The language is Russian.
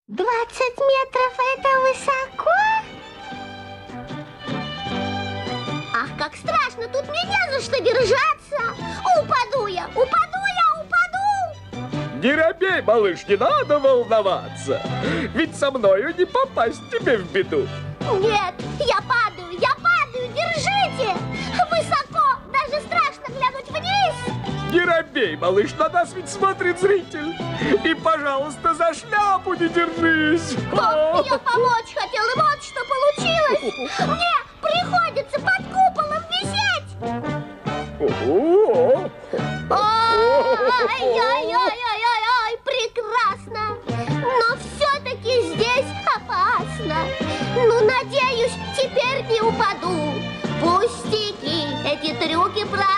20 метров — это высоко? Ах, как страшно, тут мне не за что держаться. Упаду я, упаду я, упаду. Не робей, малыш, не надо волноваться. Ведь со мною не попасть тебе в беду. Нет, я падаю, держите. Высоко, даже страшно глянуть вниз. Не робей, малыш, на нас ведь смотрит зритель. И, пожалуйста, за шляпу не держись. Я помочь хотел, и вот что получилось. Мне приходится под куполом висеть. Ай-яй-яй-яй-яй, прекрасно. Но все-таки здесь опасно. Ну, надеюсь, теперь не упаду. Пустяки, эти трюки правильные.